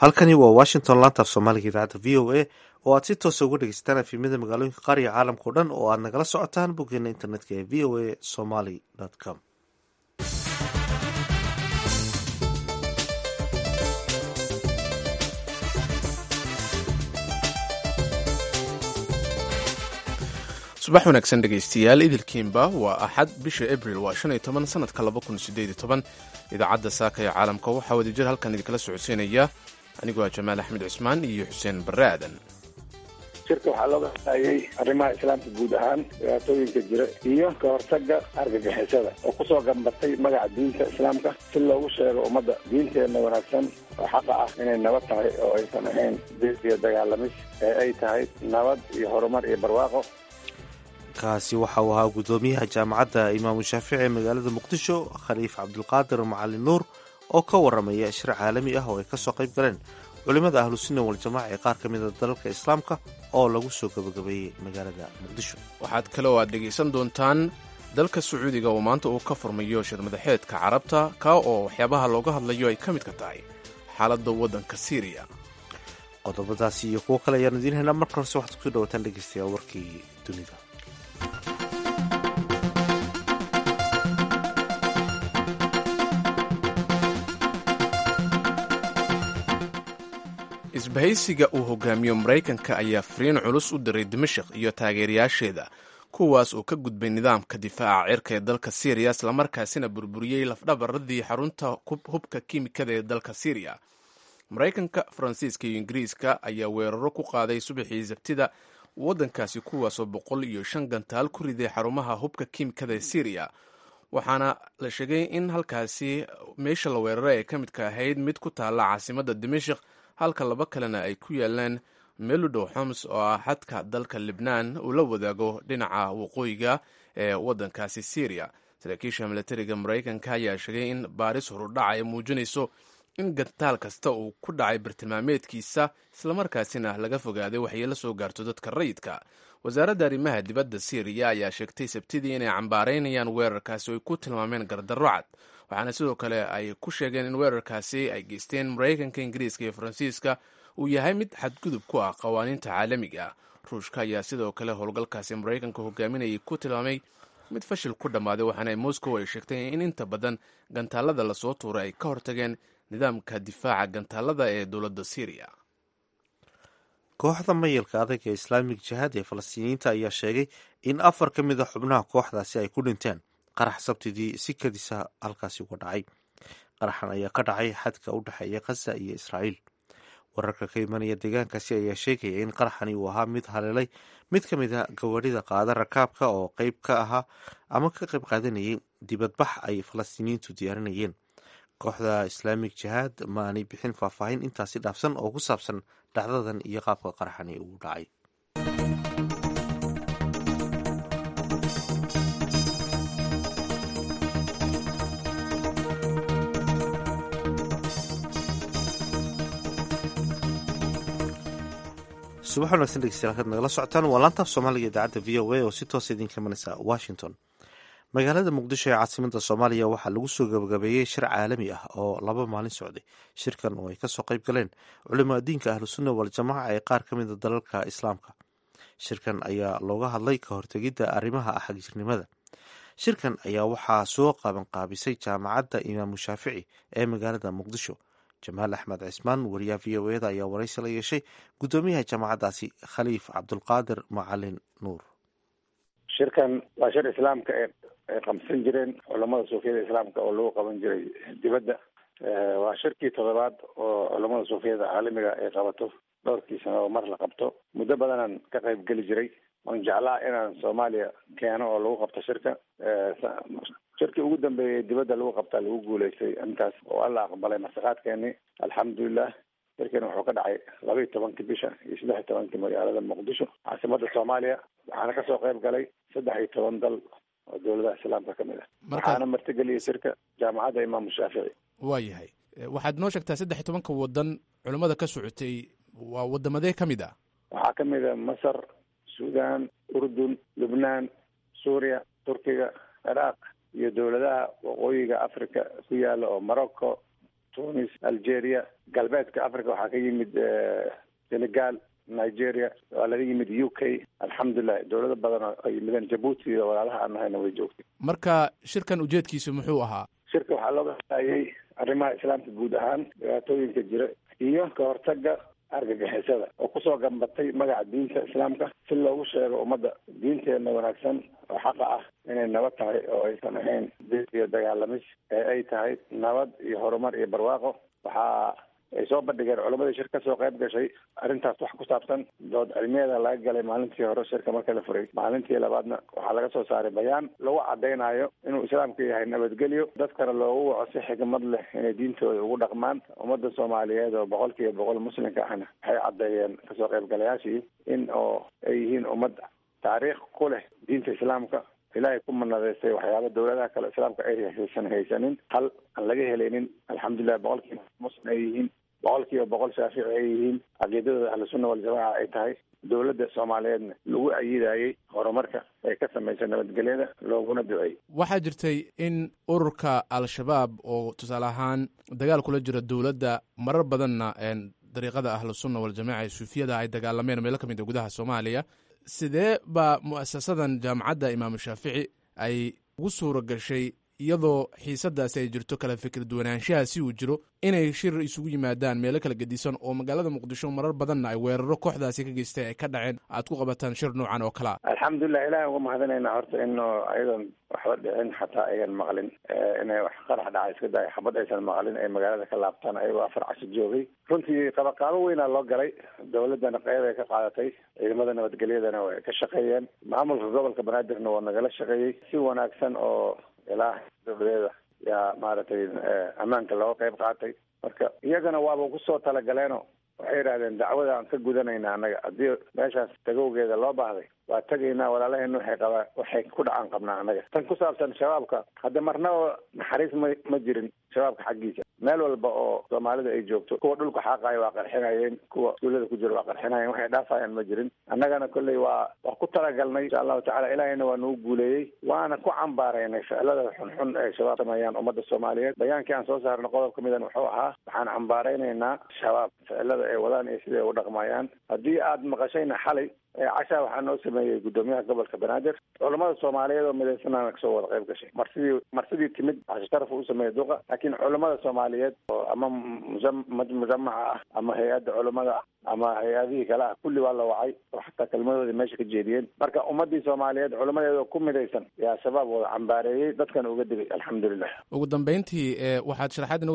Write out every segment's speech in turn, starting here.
halkani waa washington laantaaf soomaaliga idaacadda v o a oo aad si toosa uga dhegeysataan efimyada magaalooyinka qaar iyo caalamka o dhan oo aad nagala socotaan boggeena internetka ee v o a somaly com. subax wanaagsan dhegaystayaal idilkiinba waa axad bisha abril waa 15 sanadka 2018 idaacadda saaka ee caalamka waxaa wadajir halkan idinkala socodsiinaya anigoo jamaal axmed cismaan iyo xuseen barre aadan. shirka waxaa looga hadlayay arrimaha islaamka guud ahaan dhibaatooyinka jira iyo ka hortagga argagixisada oo kusoo gambatay magaca diinta islaamka si loogu sheego ummadda diinteenna wanaagsan oo xaqa ah inay nabad tahay oo aysan ahayn diin iyo dagaalamis ee ay tahay nabad iyo horumar iyo barwaaqo. kaasi waxa uu ahaa guddoomiyaha jaamacadda imaamu shaafici ee magaalada muqdisho khaliif cabdulqaadir macalin nuur oo ka waramaya shir caalami ah oo ay kasoo qayb galeen culimada ahlusunna waljamaaca ee qaar ka mida dalalka islaamka oo lagu soo gabagabeeyey magaalada muqdisho. waxaad kale oo aad dhegaysan doontaan dalka sacuudiga oo maanta uu ka furmayo shir madaxeedka carabta ka oo waxyaabaha looga hadlayo ay ka midka tahay xaaladda waddanka siiriya. qodobadaasi iyo kuwo kale ayaan idiin haynaa marka horse waxaad kusoo dhawataan dhegaystayaal warkii dunida. isbahaysiga uu hogaamiyo maraykanka ayaa fariin culus u diray dimashik iyo taageerayaasheeda kuwaas oo ka gudbay nidaamka difaaca cirka ee dalka siiriya islamarkaasina burburiyey lafdhabaradii xarunta hubka kiimikada ee dalka siiriya. maraykanka, faransiiska iyo ingiriiska ayaa weeraro ku qaaday subaxii sabtida waddankaasi kuwaasoo 105 gantaal ku riday xarumaha hubka kiimikada ee siiriya, waxaana la sheegay in halkaasi meesha la weeraray ay ka midka ahayd mid ku taalla caasimadda dimashik halka laba kalena ay ku yaalaan meel u dhow xoms oo ah xadka dalka libnaan uu la wadaago dhinaca waqooyiga ee waddankaasi siiriya. saraakiisha milatariga maraykanka ayaa sheegay in baaris horudhaca ay muujinayso in gantaal kasta uu ku dhacay bartilmaameedkiisa islamarkaasina laga fogaaday waxyeelo soo gaarto dadka rayidka. wasaaradda arrimaha dibadda siiriya ayaa sheegtay sabtidii inay cambaaraynayaan weerarkaasi oo ay ku tilmaameen gardarro cad, waxaana sidoo kale ay ku sheegeen in weerarkaasi ay geysteen maraykanka, ingiriiska iyo faransiiska uu yahay mid xadgudub ku ah qawaaniinta caalamiga ah. ruushka ayaa sidoo kale howlgalkaasi maraykanka hogaaminayay ku tilmaamay mid fashil ku dhammaaday, waxaana moscow ay sheegtay in inta badan gantaalada lasoo tuuray ay ka hortageen nidaamka difaaca gantaalada ee dowladda siiriya. kooxda mayalka adag ee islaamig jihaad ee falastiiniyiinta ayaa sheegay in 4 ka mid a xubnaha kooxdaasi ay ku dhinteen qarax sabtidii si kadisa halkaasi uga dhacay. qaraxan ayaa ka dhacay xadka u dhexeeya khaza iyo israa'iil. wararka ka imanaya deegaankaasi ayaa sheegaya in qaraxani uu ahaa mid haleelay mid ka mid a gawaadhida qaada rakaabka oo qayb ka ahaa ama ka qayb qaadanayay dibadbax ay falastiiniyiintu diyaarinayeen. kooxda islaamig jihaad ma aanay bixin faahfaahin intaasi dhaafsan oo ku saabsan dhacdadan iyo qaabka qaraxani uu dhacay. subax wanaagsan dhegeystayaal halkaad nagala socotaan waa laantaaf soomaaliga idaacadda v o a oo si toosa idinka imanaysa washington. magaalada muqdisho ee caasimada soomaaliya waxaa lagu soo gabagabeeyey shir caalami ah oo 2 maalin socday. shirkan oo ay kasoo qayb galeen culimo diinka ahlusunna waljamaaca ee qaar ka mida dalalka islaamka. shirkan ayaa looga hadlay ka hortegidda arrimaha xagjirnimada. shirkan ayaa waxaa soo qabanqaabisay jaamacadda imaamu shaafici ee magaalada muqdisho. jamaal axmed cismaan wariyaha v o eda ayaa waraysi la yeeshay guddoomiyaha jaamacaddaasi khaliif cabdulqaadir macalin nuur. shirkan waa shir islaamka ay qabsan jireen culamada suufiyada islaamka oo lagu qaban jiray dibadda. waa shirkii 7aad oo culamada suufiyada caalamiga ay qabato dhowrkii sano oo mar la qabto. muddo badanaan ka qayb geli jiray oon jeclaa inaan soomaaliya keeno oo lagu qabto shirka. shirkii ugu dambeeyey dibadda lagu qabtaa lagu guuleystay intaas oo alla aqbalay martiqaadkeeni alxamdulilah. shirkani wuxuu ka dhacay 12 bisha iyo 13 magaalada muqdisho caasimada soomaaliya, waxaana kasoo qayb galay 13 dal oo dowladaha islaamka ka mid ah. waxaana martigeliyay shirka jaamacadda imaamu shaafici. waayahay, waxaad noo sheegtaa 13 wadan culimmada ka socotay waa wadamadee ka mid ah? waxaa ka mid a masar, suudaan, urdun, lubnaan, suuriya, turkiga, ciraaq iyo dowladaha waqooyiga africa ku yaala oo morocco, tunis, algeria, galbeedka africa waxaa ka yimid senegal, nigeria, waa laga yimid UK. alxamdulilah dowlado badan oo yimideen, jabuuti iyo walaalaha aan nahayna way joogtay. marka shirkan ujeedkiisu muxuu ahaa? shirka waxaa looga hadlayay arrimaha islaamka guud ahaan, dhibaatooyinka jira iyo ka hortaga argagixisada oo kusoo gambatay magaca diinta islaamka, si loogu sheego ummadda diinteena wanaagsan oo xaqa ah inay nabad tahay oo aysan ahayn dil iyo dagaalamis, ee ay tahay nabad iyo horumar iyo barwaaqo. waxaa ay soo bandhigeen culamadii shir ka soo qayb gashay arrintaas wax ku saabsan. dood cilmiyeeda laga galay maalintii hore shirka marka la furay. maalintii labaadna waxaa laga soo saaray bayaan lagu cadaynayo inuu islaamka yahay nabadgelyo, dadkana loogu waco si xigmad leh inay diintooda ugu dhaqmaan. ummadda soomaaliyeed oo 100% muslimka ahna waxay caddeeyeen kasoo qaybgalayaashii in oo ay yihiin ummad taariikh ku leh diinta islaamka, ilaahay ku manadeystay waxyaaba dowladaha kale islaamka ay haysanin, hal aan laga helaynin. alxamdulilah 100% muslim ay yihiin, 100% shaafici ay yihiin, caqiidadooda ahlusunna waljamaaca ay tahay. dowladda soomaaliyeedna lagu ayidayey horumarka ay ka samaysay nabadgelyada, looguna duceeyey. waxaa jirtay in ururka al-shabaab oo tusaale ahaan dagaal kula jira dowladda, marar badanna dariiqada ahlusunna waljamaaca ee suufiyada ay dagaalameen meelo ka mid a gudaha soomaaliya. sidee baa mu'asasadan jaamacadda imaamu shaafici ay ugu suura gashay iyadoo xiisadaasi ay jirto kala fikir duwanaanshahaasi uu jiro inay shir isugu yimaadaan meelo kala gedisan oo magaalada muqdisho marar badanna ay weeraro kooxdaasi ka geystay ay ka dhaceen, aad ku qabataan shir noocan oo kalea? alxamdulilah ilahi uga mahadinayna horta inuu ayadoon waxba dhicin xataa aygan maqlin inay wax qarax dhacay iska day xabad aysan maqlin ay magaalada ka laabtaan ayagoo 4 casho joogay. runtii qabaqaabo weynaa loo galay, dowladana qeyb ay ka qaadatay, ciidamada nabadgelyadana way ka shaqeeyeen, maamulka gobolka banaadirna waa nagala shaqeeyey si wanaagsan oo ilaa dowladeeda yaa maaragtay ammaanka looga qayb qaatay. marka iyagana waaba kusoo talagaleeno waxay yidhahdeen dacwada aan ka gudanayna annaga haddii meeshaas tagowgeeda loo baahday waa tegaynaa, walaalaheena waxay ku dhacaan qabnaa annaga. tan ku saabsan shabaabka, hadda marnaba naxariis ma jirin shabaabka xaggiisa. meel walba oo soomaalida ay joogto, kuwa dhulka xaaqaya waa qarxinayeen, kuwa iskuullada ku jira waa qarxinayeen, waxay dhaafayaan ma jirin. annagana kolley waa ku talagalnay insha allahu tacala, ilaahayna waa nagu guuleeyey, waana ku cambaaraynay ficilada xunxun ay shabaab sameeyaan ummadda soomaaliyeed. bayaankii aan soo saarna qodob ka midan wuxuu ahaa waxaan cambaaraynaynaa shabaab ficilada ay wadaan iyo siday u dhaqmayaan. haddii aad maqashayna xalay cashaa waxaa noo sameeyey guddoomiyaha gobolka banaadir, culamada soomaaliyeed oo midaysanana kasoo wada qayb gashay. marsidii timid casho sharaf u sameeyey duqa, laakiin culamada soomaaliyeed oo ama mujamaca ah ama hay-adda culamada ah ama hay-adihii kale ah kulli waa la wacay oo xataa kelmadoodii meesha ka jeediyeen. marka ummadii soomaaliyeed culamadeeda ku midaysan yaa shabaab wada cambaareeyey, dadkana uga digay. alxamdulilah. ugu dambeyntii waxaad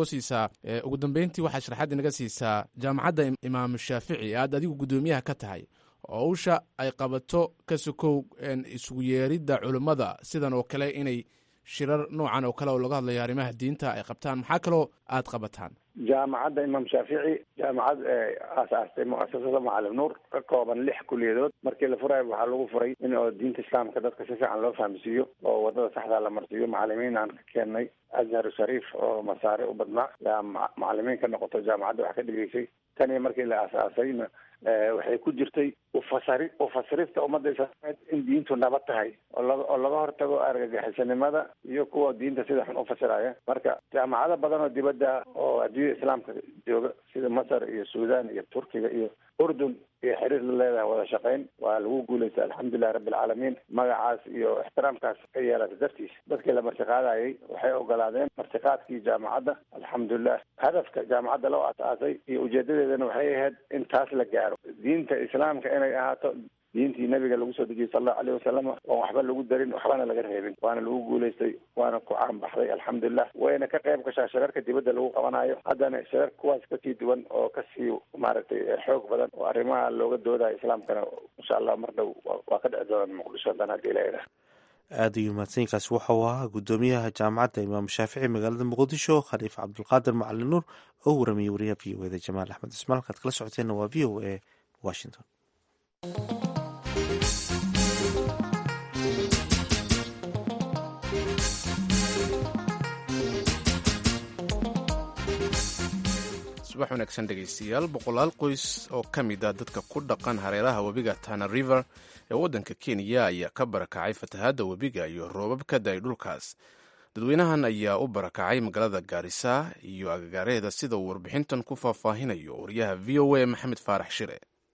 sharaxaad inaga siisaa jaamacadda imaamu shaafici aad adigu guddoomiyaha ka tahay, oo usha ay qabato ka sokow isugu yeeridda culimmada sidan oo kale inay shirar noocan oo kale oo laga hadlayo arrimaha diinta ay qabtaan, maxaa kaloo aad qabataan? jaamacadda imaam shaafici jaamacad aasaastay muasasada macalin nuur, ka kooban 6 kuliyadood. markii la furayo waxaa lagu furay in oo diinta islaamka dadka si fiican loo fahamsiiyo oo wadada saxdaa la marsiiyo. macalimiin aan ka keennay azhar shariif oo masaare u badnaa yaa macalimiin ka noqoto jaamacadda wax ka dhigaysay. tani markii la aasaasayna waxay ku jirtay ufasirista ummadda islaameed in diintu nabad tahay oo laga hortago argagixisanimada iyo kuwa diinta sida xun ufasiraya. marka jaamacado badan oo dibadda oo adduunyada islaamka jooga sida masar iyo suudaan iyo turkiga iyo urdun iyo xiriir la leedahay wada shaqayn, waa lagu guulaysta alxamdulilahi rabbi alcaalamiin. magacaas iyo ixtiraamkaas ka yeelata dartiis dadkii la martiqaadayay waxay ogolaadeen martiqaadkii jaamacadda. alxamdulilah hadafka jaamacadda loo asaasay iyo ujeedadeedana waxay ahayd in taas la gaaro, diinta islaamka inay ahaato diintii nabiga lagu soo dejiyey sal allahu alayhi wasalam, oon waxba lagu darin waxbana laga reebin. waana lagu guulaystay, waana ku caanbaxday alxamdulilah. wayna ka qayb gashaa shirarka dibadda lagu qabanayo. haddana shirar kuwaas kasii duwan oo kasii maaragtay xoog badan oo arrimaha looga doodayo islaamkana insha allah mar dhow waa ka dhici doonaan muqdisho haddana hadii la ilaah. aad ayuu mahadsanyiinkaasi waxau ahaa guddoomiyaha jaamacadda imaam shaafici magaalada muqdisho khaliif cabdulqaadir macalin nuur oo warramiyey wariyaha v o eda jamaal axmed ismaal. kaad kala socoteenna waa v o a washington. subax wanaagsan dhegaystayaal. boqolaal qoys oo ka mid ah dadka ku dhaqan hareeraha webiga Tana River ee waddanka Kenya ayaa ka barakacay fatahaadda webiga iyo roobab ka da-ay dhulkaas. dadweynahan ayaa u barakacay magaalada gaarisa iyo agagaareeda sida uu warbixintan ku faahfaahinayo wariyaha v o a maxamed faarax shire.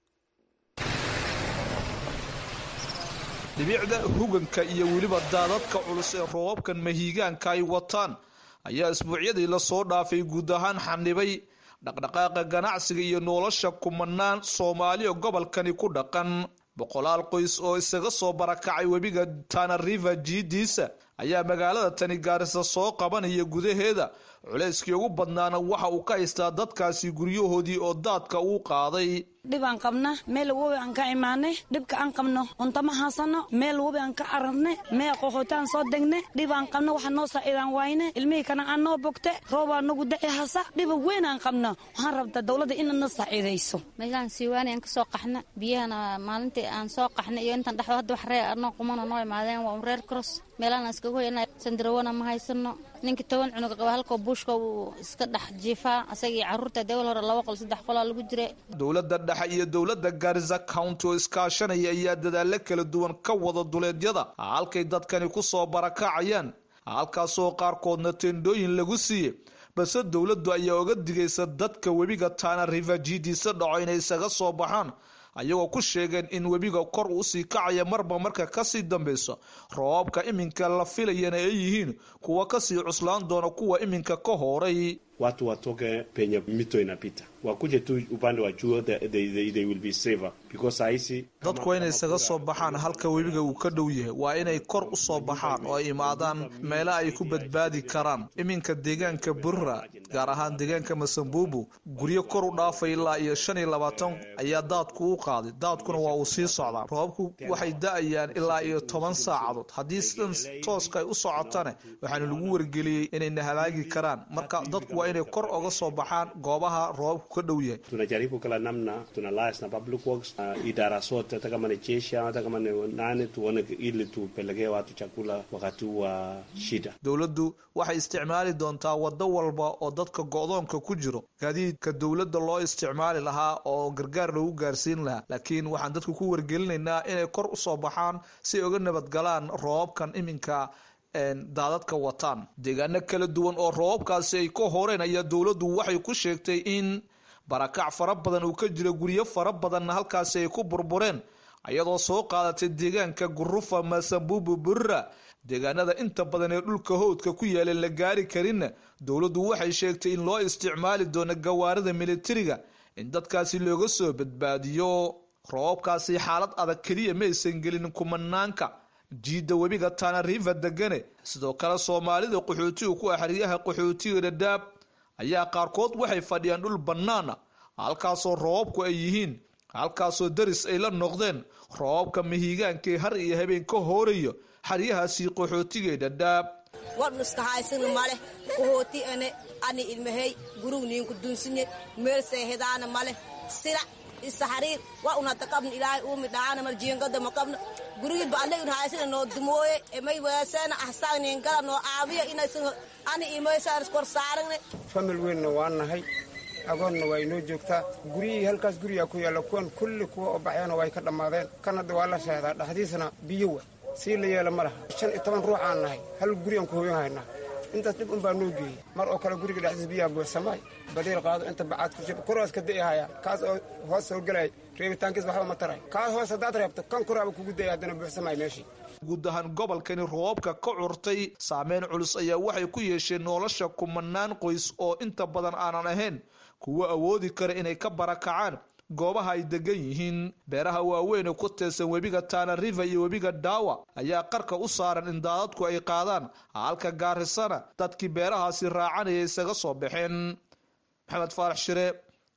dhibicda huganka iyo weliba daadadka culus ee roobabkan mahiigaanka ay wataan ayaa isbuucyadii la soo dhaafay guud ahaan xanibay dhaqdhaqaaqa ganacsiga iyo nolosha kumanaan Soomaali oo gobolkani ku dhaqan. boqolaal qoys oo isaga soo barakacay webiga Tana River jiidiisa ayaa magaalada tani Gaarisa soo qabanaya gudaheeda. culayskii ugu badnaana waxa uu ka haystaa dadkaasi guryahoodii oo daadka uu qaaday. dhibaan qabna meel webi aan ka imaanay dhibka aan qabno untama haasano meel webi aan ka aragna meel qoxotaan soo degne dhibaan qabno waxa noo saacidaan wayne ilmihii kana aan noo bogte roobaa nagu daci hasa dhib weyn aan qabno waxaan rabtaa dawladda in na saacidayso. meelaan siiwaani aan ka soo qaxna biyahana maalintii aan soo qaxna iyo intaan dhaxdo hadda wax reer anoo qumano noo imaadeen waa reer cross meelaan iska goynaa sandarowana ma haysano ninka 10 cunug qaba halka buushka uu iska dhax jiifaa asagii caruurta dawlad hore 2 qol 3 qol lagu jiray. dawladda dhexe iyo dawladda Garissa County oo iskaashanaya ayaa dadaalo kala duwan ka wada duleedyada halkay dadkani ku soo barakacayaan halkaasoo qaarkoodna tendooyin lagu siiyay balse dawladdu ayaa uga digaysa dadka webiga Tana River jiidiisa dhaco inay isaga soo baxaan ayagoo ku sheegeen in webiga kor u sii kacaya marba marka ka sii dambayso roobabka iminka la filayana ay yihiin kuwa ka sii cuslaan doona kuwa iminka ka horay. watu watoke penye mito inapita wakuje tu upande wa juu they will be safer because aisi dadku inay isaga soo baxaan halka webiga uu ka dhow yahay waa inay kor u soo baxaan oo ay imaadaan meelo ay ku badbaadi karaan. iminka deegaanka Burra gaar ahaan deegaanka Masambubu guryo kor u dhaafay ilaa iyo 25 ayaa daadku u qaaday daadkuna waa uu sii socdaa roobku waxay da'ayaan ilaa iyo 10 saacadood haddii sidan tooska ay u socotana waxaana lagu wargeliyay inay halaagi karaan marka dadku inay kor uga soo baxaan goobaha roobku ka dhow yahay. tunajaribu kala namna tunalais na public works idara sote hata kama ni jeshi hata kama ni nani tuone ili tupelekee watu chakula wakati wa shida. dawladdu waxay isticmaali doontaa wado walba oo dadka go'doonka ku jiro gaadiidka dawladda loo isticmaali lahaa oo gargaar lagu gaarsiin lahaa laakiin waxaan dadku ku wargelinaynaa inay kor u soo baxaan si ay uga nabad galaan roobabkan iminka daadadka wataan. deegaano kala duwan oo roobabkaasi ay ka horeen ayaa dawladdu waxay ku sheegtay in barakac fara badan uu ka jiro guryo fara badanna halkaasi ay ku burbureen ayadoo soo qaadatay deegaanka Gurufa Masambubu Burra deegaanada inta badan ee dhulka howdka ku yaala la gaari karin. dawladdu waxay sheegtay in loo isticmaali doono gawaarida militariga in dadkaasi looga soo badbaadiyo. roobabkaasi xaalad adag kaliya ma aysan gelin kumanaanka jiida webiga Tana River degane sidoo kale Soomaalida qaxootiga ku axriyaha qaxootiga Dadaab ayaa qaarkood waxay fadhiyaan dhul banaana halkaasoo roobku ay yihiin halkaasoo daris ay la noqdeen roobka mahiigaanka har iyo habeen ka horeeyo xariyahaasi qaxootiga Dadaab. wadnu iska haysan male qaxooti ani ilmahay gurugniin ku dunsinye meel seehedaana male sira isahariir waa una taqabn ilaahay uu midhaana mar jiingada ma qabno guriga baanay haysan noo dumooye may weesana ahsaanin gala noo aabiya inaysan ani imaysaar kor saaranay famil weyn waa nahay agoonna way noo joogtaa guriga halkaas guriga ku yaala kuwan kulli kuwa oo baxayna way ka dhamaadeen kanada waa la sheedaa dhaxdiisana biyo si la yeelo malaha 15 ruux aan nahay hal guri aan ku hooyayna intaas dib baa noo geeyay mar oo kale guriga dhaxdiis biyo buuxsamay badeel qaado inta bacaad ku jib koroos ka deeyaya kaas oo hoos soo galay reebitaankiis waxba ma taray kaas hoos hadaad reebto kan koraaba kugu deeyay hadana buuxsamay meeshii. guud ahaan gobolkani roobka ka curtay saameyn culus ayaa waxay ku yeesheen nolosha kumanaan qoys oo inta badan aanan ahayn kuwa awoodi kara inay ka barakacaan goobaha ay degan yihiin. beeraha waaweyn ku teesan webiga Tana River iyo webiga Dawa ayaa qarka u saaran in daadadku ay qaadaan halka Gaarisa dadkii beerahaasi raacanayay isaga soo baxeen. Maxamed Faarax Shire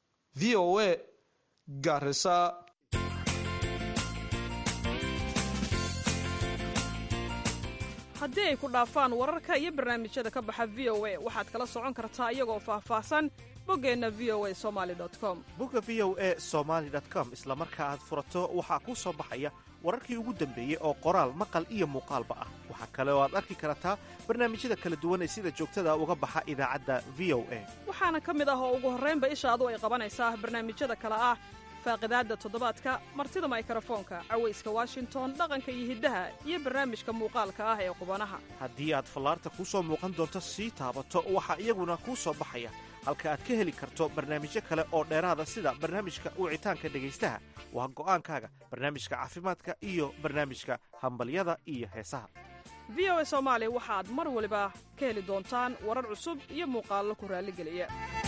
VOA Gaarisa. haddii ay ku dhaafaan wararka iyo barnaamijyada ka baxa VOA waxaad kala socon kartaa iyagoo faahfaahsan boggeenna voasomali.com. bogga voasomali.com isla marka aad furato waxaa kuu soo baxaya wararkii ugu dambeeyey oo qoraal maqal iyo muuqaalba ah. waxaa kale oo aad arki kartaa barnaamijyada kala duwan ee sida joogtada uga baxa idaacadda VOA. waxaana ka mid ah oo ugu horraynba ishaadu ay qabanaysaa barnaamijyada kale ah faaqidaadda toddobaadka martida mikrofoonka cawayska washington dhaqanka iyo hiddaha iyo barnaamijka muuqaalka ah ee qubanaha haddii aad fallaarta kuu soo muuqan doonto sii taabato waxaa iyaguna kuu soo baxaya halka aad ka heli karto barnaamijyo kale oo dheeraada sida barnaamijka wicitaanka dhegaystaha waa go'aankaaga barnaamijka caafimaadka iyo barnaamijka hambalyada iyo heesaha v o a soomaali waxaad mar waliba ka heli doontaan warar cusub iyo muuqaallo ku raalligeliya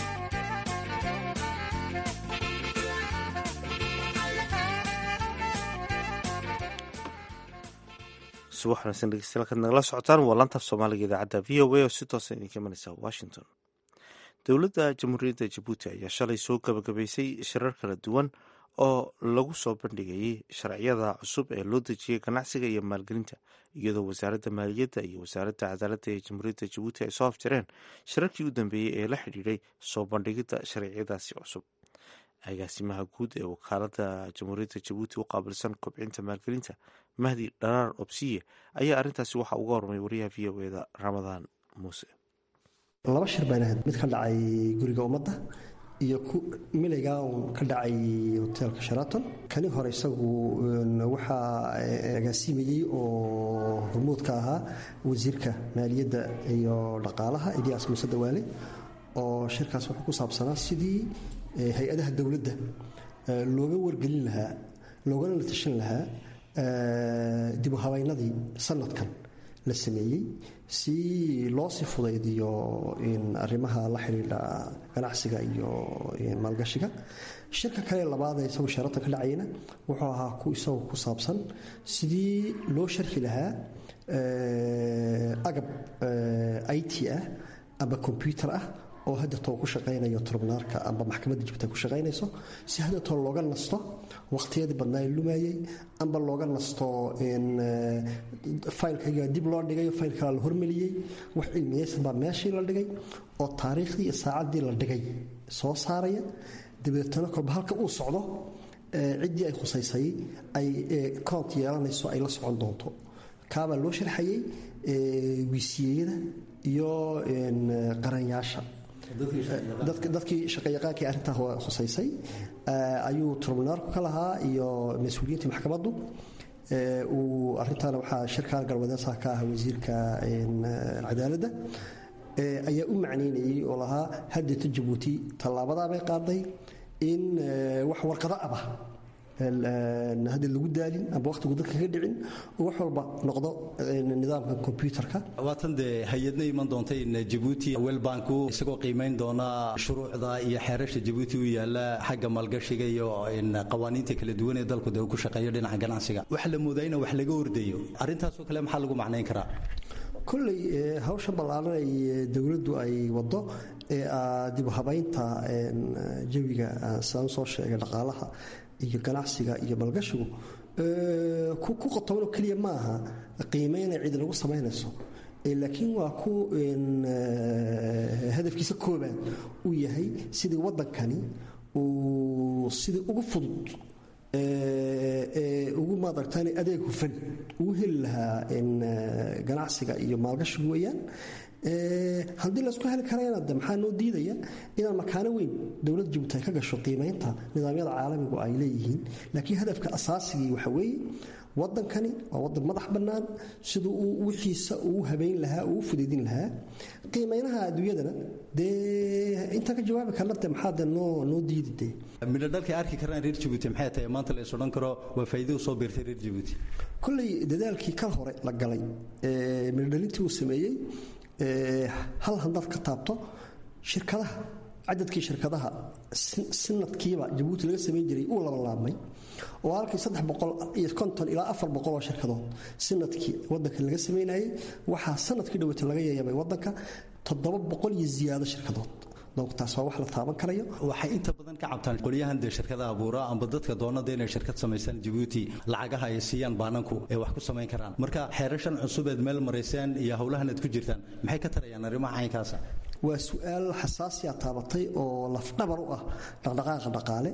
subax wanaagsan dhegeystayaal kaad nagala socotaan waa lantaaf soomaaliga idaacadda v o a oo si toosa idinka imanaysa washington dowladda jamhuuriyadda jabuuti ayaa shalay soo gabagabaysay shirar kala duwan oo lagu soo bandhigayay sharciyada cusub ee loo dejiyey ganacsiga iyo maalgelinta iyadoo wasaaradda maaliyadda iyo wasaaradda cadaaladda ee jamhuuriyadda jabuuti ay soo afjareen shirarkii u dambeeyey ee la xidhiidhay soo bandhigidda sharciyadaasi cusub agaasimaha guud ee wakaaladda jamhuuriyadda jabuuti u qaabilsan kobcinta maalgelinta mahdi dharaar obsiye ayaa arrintaasi waxaa uga hormay wariyaha v o eda ramadaan muuse laba shir baan ahayd mid ka dhacay guriga ummadda iyo milayga ka dhacay hoteelka sharaton kani hore isagu waxaa agaasimayey oo hormuudka ahaa wasiirka maaliyadda iyo dhaqaalaha Ilyas Muuse Dawaale oo shirkaas wuxuu ku saabsanaa sidii hay-adaha dowladda looga wargelin lahaa loogana la tashan lahaa dib u habeynadii sanadkan la sameeyey si loo sii fudaydiyo arrimaha la xidhiidha ganacsiga iyo maalgashiga shirka kale labaad ee isagu sharatan ka dhacayna wuxuu ahaa isagu ku saabsan sidii loo sharxi lahaa agab IT ah ama computer ah oo hadda too ku shaqeynayo tribunaalka amba maxkamadda Jabuuti ku shaqeynayso si hadda too looga nasto waqtiyadii badnaa lumayay amba looga nasto faylkayga dib loo dhigay faylka la hormariyay wax cilmiyeysan baa meeshii la dhigay oo taariikhdii iyo saacadii la dhigay soo saaraya dibadana kolba halka uu socdo ciddii ay khusaysay ay koont yeelanayso ay la socon doonto kaaba loo sharxayay wiisiyada iyo qaranyaasha dadkii shaqayaqaankii arrintaa khusaysay ayuu tribunaalku ka lahaa iyo mas-uuliyiinta maxkamaddu uu arrintaana waxaa shirkaan galwadeesaha ka ah wasiirka cadaaladda ayaa u macnaynayay oo lahaa haddata Jabuuti tallaabadaa bay qaaday in wax warqado aba hadda lagu daalin aba waqtigu dadka ka dhicin oo wax walba noqdo nidaamka computerka waatan de hay'adna iman doontay in Djibouti World Bank isagoo qiimeyn doona shuruucda iyo xeerarka Djibouti u yaala xagga maalgashiga iyo in qawaaniinta kala duwan ee dalku ku shaqeeyo dhinaca ganacsiga wax la moodayna wax laga hordeeyo arrintaas oo kale maxaa lagu macnayn karaa kulley hawsha ballaaran ay dawladdu ay wado ee dib u habaynta jawiga saan soo sheegay dhaqaalaha iyo ganacsiga iyo maalgashigu ku qotoon kaliya maaha qiimeyn cid lagu sameynayso laakiin waa ku hadafkiisa kooban uu yahay sidii wadankani uu sidii ugu fudud ugu maadartaan adeeg hufan ugu heli lahaa ganacsiga iyo maalgashigu weeyaan haddii laisku heli karayna de maxaa noo diidaya inaan makaano weyn dowladda Jabuuti ay ka gasho qiimeynta nidaamyada caalamigu ay leeyihiin laakiin hadafka asaasigii waxa weeye wadankani waa wadan madax bannaan siduu uu wixiisa uu habeyn lahaa uu fudeedin lahaa qiimeynaha adduunyadana dee inta ka jawaabi karna de maxaa de noo diidide midho dhalkay arki karaan reer Djibouti maxay tahay maanta la isodhan karo waa faa'iido soo biirtay reer Djibouti kulley dadaalkii ka hore la galay midho dhalintii uu sameeyey hal handaad ka taabto shirkadaha cadadkii shirkadaha sanadkiiba Djibouti laga sameyn jiray uu laba laabmay oo halkii 350 ilaa 400 oo shirkadood sanadkii wadanka laga sameynayay waxaa sanadkii dhawata laga yeeyay wadanka 700 iyo ziyaado shirkadood donc taas waa wax la taaban karayo waxay inta badan ka cabtaan qoliyahan de shirkadaha abuura amba dadka doonada inay shirkad sameeysan Djibouti lacagaha ay siiyaan baananku ee wax ku sameyn karaan marka xeerashan cusub ee meel mareysaan iyo hawlahan aad ku jirtaan maxay ka tarayaan arrimaha caynkaas waa su'aal xasaasi ah taabatay oo laf dhabar u ah dhaqdhaqaaqa dhaqaale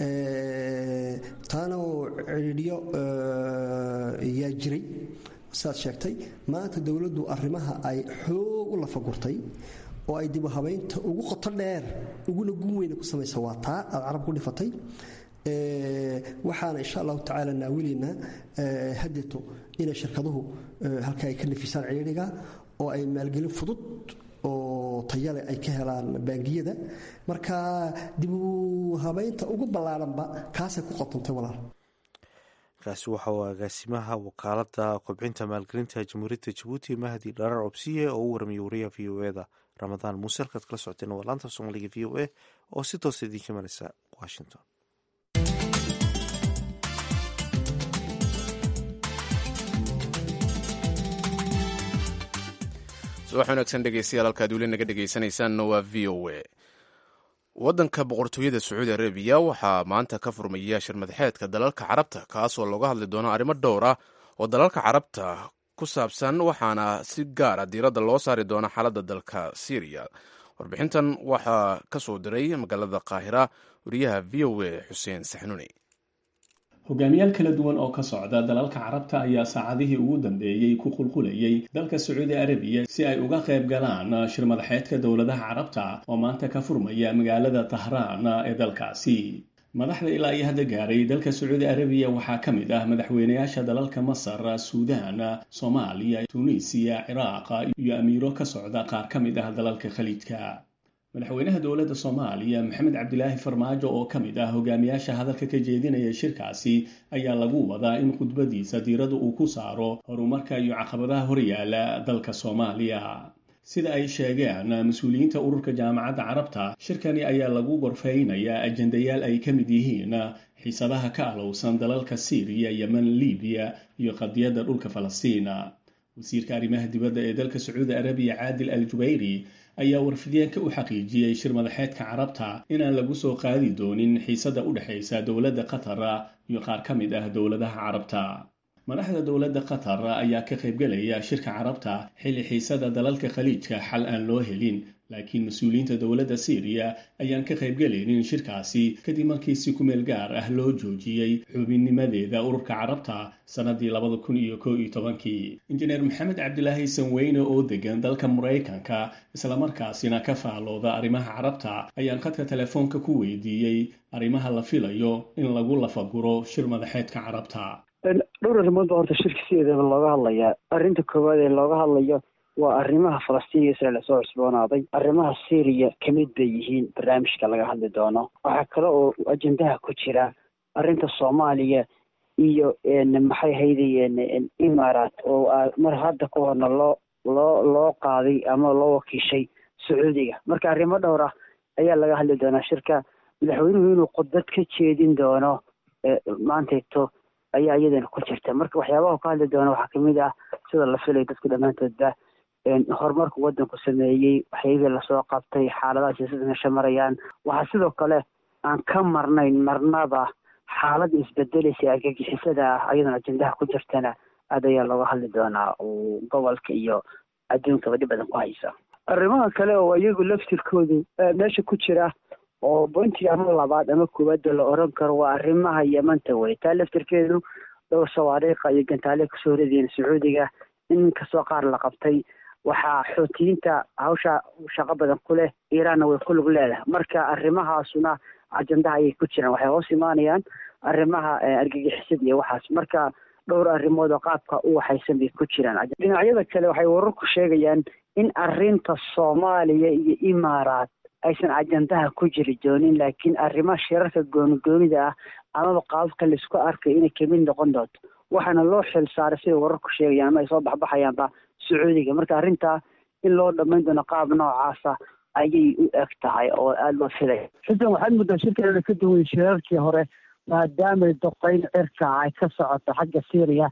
taana ciriiriyo yaa jiray saad sheegtay maanta dawladdu arrimaha ay xoog u lafagurtay oo ay dib u habeynta ugu qoto dheer uguna guun weyn ku sameeyay waa taa carab ku dhifatay waxaana insha allahu tacaala naawilaynaa hadeeto inay shirkaduhu halka ay ka nafisaan ciriiriga oo ay maalgelin fudud oo tayale ay ka helaan bangiyada marka dib u habaynta ugu ballaaranba kaasay ku qotantay walaal kaasi waxa uu agaasimaha wakaalada kobcinta maalgelinta jamhuuriyadda jabuuti mahdi dharar obsiye oo u warmiyey wariyaha v o eda ramadaan muuse halkaad kala socoteen waa laanta soomaaliga v o a oo si toosa idiinka imanaysa washington. subax wanaagsan dhegeystayaal halkaad weli naga dhegeysanaysaanna waa v o a. waddanka boqortooyada sacuudi arabiya waxaa maanta ka furmaya shir madaxeedka dalalka carabta kaasoo looga hadli doono arrimo dhowr ah oo dalalka carabta ku saabsan waxaana si gaara diiradda loo saari doona xaaladda dalka syriya. warbixintan waxaa ka soo diray magaalada qaahira wariyaha v o a xuseen saxnuni. hogaamiyaal kala duwan oo ka socda dalalka carabta ayaa saacadihii ugu dambeeyey ku qulqulayay dalka sacuudi arabiya si ay uga qayb galaan shir madaxeedka dowladaha carabta oo maanta ka furmaya magaalada tahraan ee dalkaasi. madaxda ilaa iyo hadda gaaray dalka sacuudi arabiya waxaa ka mid ah madaxweynayaasha dalalka masar, suudaan, soomaaliya, tuuniisiya, ciraaq iyo amiiro ka socda qaar ka mid ah dalalka khaliijka. madaxweynaha dowladda soomaaliya maxamed cabdilaahi farmaajo oo ka mid ah hogaamiyaasha hadalka ka jeedinaya shirkaasi ayaa lagu wadaa in khudbadiisa diiradda uu ku saaro horumarka iyo caqabadaha horyaala dalka soomaaliya. sida ay sheegeen mas-uuliyiinta ururka jaamacadda carabta, shirkani ayaa lagu gorfeynayaa ajendayaal ay ka mid yihiin xiisadaha ka alowsan dalalka siiriya, yemen, libiya iyo qadiyadda dhulka falastiina. wasiirka arrimaha dibadda ee dalka sacuudi arabiya caadil al jubayri ayaa warfidyaanka u xaqiijiyey shir madaxeedka carabta inaan lagu soo qaadi doonin xiisadda u dhexaysa dowladda qatar iyo qaar ka mid ah dowladaha carabta. madaxda dowladda qatar ayaa ka qaybgelaya shirka carabta xilli xiisada dalalka khaliijka xal aan loo helin, laakiin mas-uuliyiinta dowladda syriya ayaan ka qaybgelaynin shirkaasi kadib markii si ku meel gaar ah loo joojiyey xubinnimadeeda ururka carabta sanadii 2011. injineer maxamed cabdilaahi sanweyne oo degan dalka maraykanka islamarkaasina ka faalooda arrimaha carabta ayaan khadka telefoonka ku weydiiyey arrimaha la filayo in lagu lafaguro shir madaxeedka carabta. dhowr arrimood baa horta shirka sideedaba looga hadlayaa. arrinta koowaad ee looga hadlayo waa arrimaha falastiin iyo israel soo cusboonaaday. arrimaha syriya ka mid bay yihiin barnaamijka laga hadli doono. waxaa kale oo ajendaha ku jira arrinta soomaaliya iyo maxay haydayeen imaaraat oo mar hadda ka horna loo qaaday ama loo wakiishay sacuudiga. marka arrimo dhowr ah ayaa laga hadli doonaa shirka. madaxweynuhu inuu khudbad ka jeedin doono maanteegto ayaa iyadana ku jirta. marka waxyaabaha ka hadli doona waxaa kamid ah sida la filay dadku dhammaantoodba horumarku waddanku sameeyey, waxyaabihii lasoo qabtay, xaaladaha siyaasadda meesha marayaan. waxaa sidoo kale aan ka marnayn marnaba xaaladda isbedelaysa argagixisada ah ayadana ajendaha ku jirtana aad ayaa looga hadli doonaa oo gobolka iyo adduunkaba dhib badan ku haysa. arrimaha kale oo iyagu laftirkoodu meesha ku jira oo bointiga ama labaad ama koowaadda la oran karo waa arrimaha yemanta wey. taa laftirkeedu dhowr sawaariikha iyo gantaale kasoo horeedeen sacuudiga in kastoo qaar la qabtay. waxaa xootiyiinta hawsha shaqo badan ku leh, iiraanna way ku lug leedahay. marka arrimahaasuna ajendaha ayay ku jiraan. waxay hoos imaanayaan arrimaha argagixisada iyo waxaas. marka dhowr arrimood oo qaabka u waxaysan bay ku jiraan. dhinacyada kale waxay wararku sheegayaan in arrinta soomaaliya iyo imaaraat aysan ajendaha ku jiri doonin, laakiin arrimaha shirarka goonigoonida ah amaba qaababka laisku arkay inay kamid noqon doonto. waxaana loo xil saaray siday wararku sheegayaan ama ay soo baxbaxayaanba sacuudiga. marka arrintaa in loo dhammayn doono qaab noocaasa ayay u eg tahay oo aada loo filaya. xuseen waxaad muddaa shirkeeda ka duwan shirarkii hore maadaamay doqeyn cirka ay ka socoto xagga syriya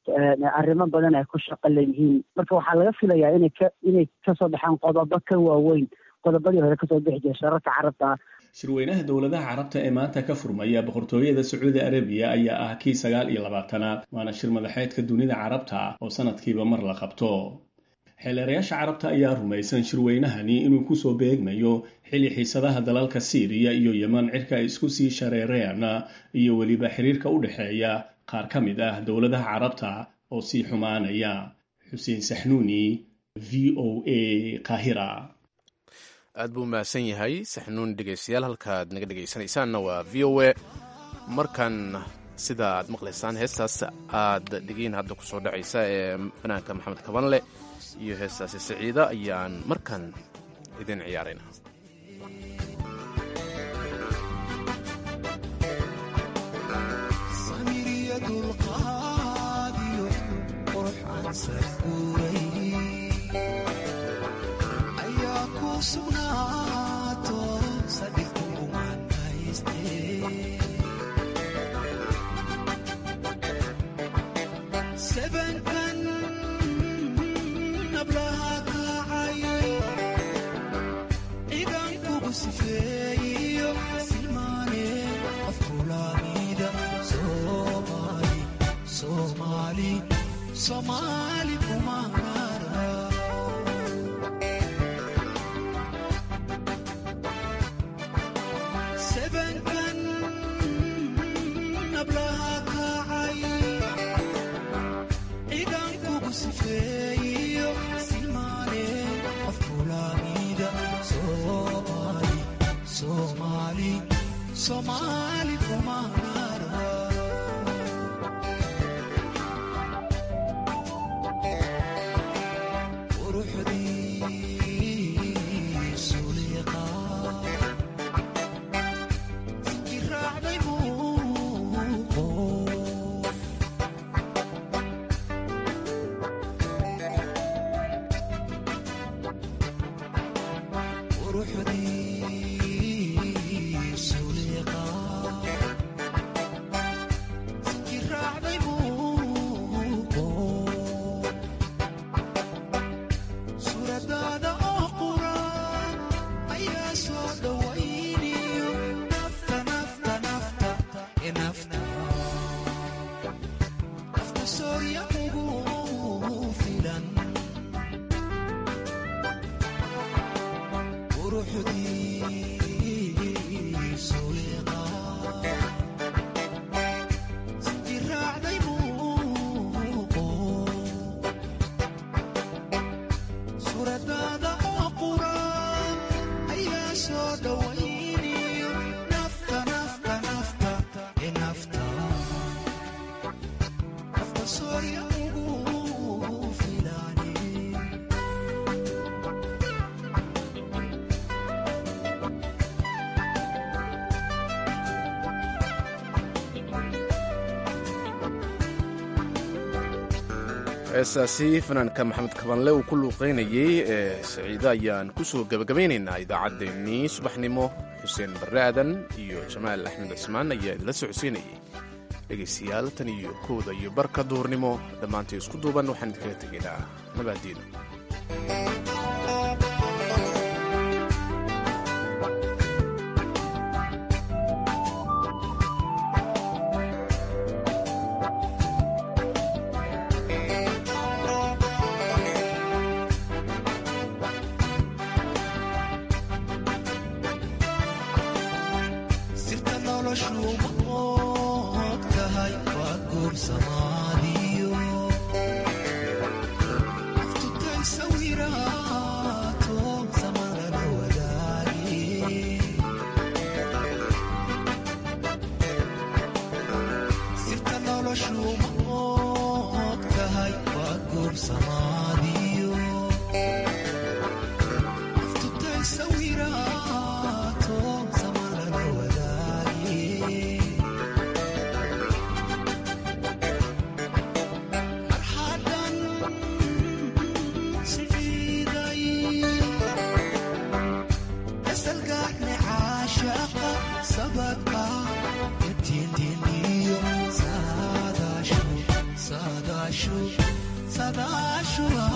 arrimo badan ay ku shaqo leeyihiin. marka waxaa laga filayaa inay kasoo baxaan qodobo ka waaweyn qodobadii hore kasoo bixi jiray shirarka carabta. shirweynaha dowladaha carabta ee maanta ka furmaya boqortooyada sacuudi arabiya ayaa ah kii 29aad waana shir madaxeedka dunida carabta oo sanadkiiba mar la qabto. xeelerayaasha carabta ayaa rumaysan shirweynahani inuu kusoo beegmayo xilli xiisadaha dalalka syriya iyo yemen cirka ay isku sii shareereen iyo weliba xiriirka u dhexeeya qaar ka mid ah dowladaha carabta oo sii xumaanaya. xuseen saxnuuni, v o a, qaahira. aad buu mahadsan yahay saxnuun. dhegeystayaal halkaad naga dhegeysanaysaanna waa v o a. markan sida aad maqlaysaan heestaas aad dhigiin hadda ku soo dhacaysa ee fanaanka maxamed kabanle iyo heestaasi siciida ayaan markan idin ciyaarayna. Somali kumara seven kan nablaha kacay idan kugu sifeeyo silmaane afkulamida Somali Somali Somali kumara heestaasi fanaanka maxamed kabanle uu ku luuqaynayey ee siciida ayaan ku soo gebagabaynaynaa idaacaddeenii subaxnimo. xuseen barre aadan iyo jamaal axmed cismaan ayaa idinla socodsiinayay. dhegaystayaal tan iyo kooda iyo barka duhurnimo dhammaantay isku duuban waxaan idinkaga tegaynaa nabaadiina. Sadashu